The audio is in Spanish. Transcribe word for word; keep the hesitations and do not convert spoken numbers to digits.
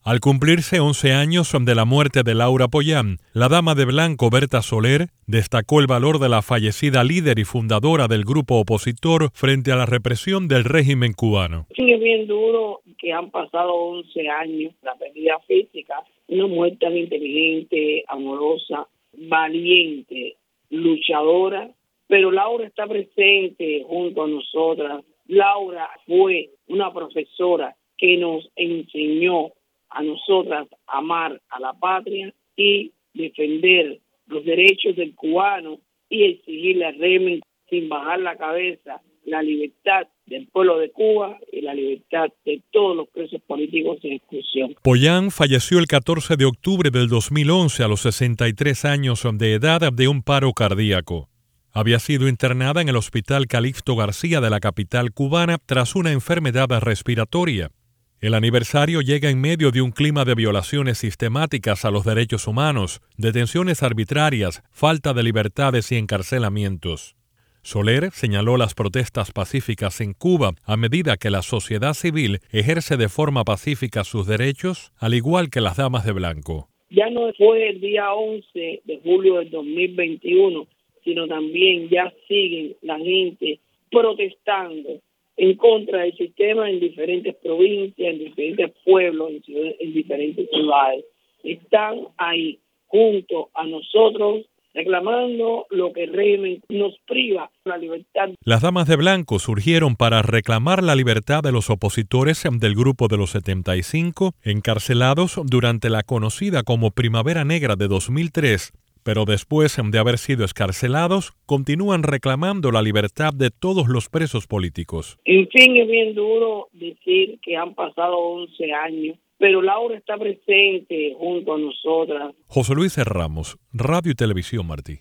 Al cumplirse once años de la muerte de Laura Pollán, la dama de blanco Berta Soler destacó el valor de la fallecida líder y fundadora del grupo opositor frente a la represión del régimen cubano. Sí, es bien duro que han pasado once años, la pérdida física, una mujer tan inteligente, amorosa, valiente, luchadora, pero Laura está presente junto a nosotras. Laura fue una profesora que nos enseñó a nosotras amar a la patria y defender los derechos del cubano y exigirle al régimen sin bajar la cabeza la libertad del pueblo de Cuba y la libertad de todos los presos políticos sin exclusión. Pollán falleció el catorce de octubre del dos mil once a los sesenta y tres años de edad de un paro cardíaco. Había sido internada en el Hospital Calixto García de la capital cubana tras una enfermedad respiratoria. El aniversario llega en medio de un clima de violaciones sistemáticas a los derechos humanos, detenciones arbitrarias, falta de libertades y encarcelamientos. Soler señaló las protestas pacíficas en Cuba a medida que la sociedad civil ejerce de forma pacífica sus derechos, al igual que las damas de blanco. Ya no fue el día once de julio del dos mil veintiuno, sino también ya siguen la gente protestando en contra del sistema en diferentes provincias, en diferentes pueblos, en, ciudades, en diferentes ciudades. Están ahí junto a nosotros reclamando lo que el régimen nos priva, la libertad. Las damas de blanco surgieron para reclamar la libertad de los opositores del Grupo de los setenta y cinco, encarcelados durante la conocida como Primavera Negra de dos mil tres, pero después de haber sido excarcelados, continúan reclamando la libertad de todos los presos políticos. En fin, es bien duro decir que han pasado once años, pero Laura está presente junto a nosotras. José Luis Ramos, Radio y Televisión Martí.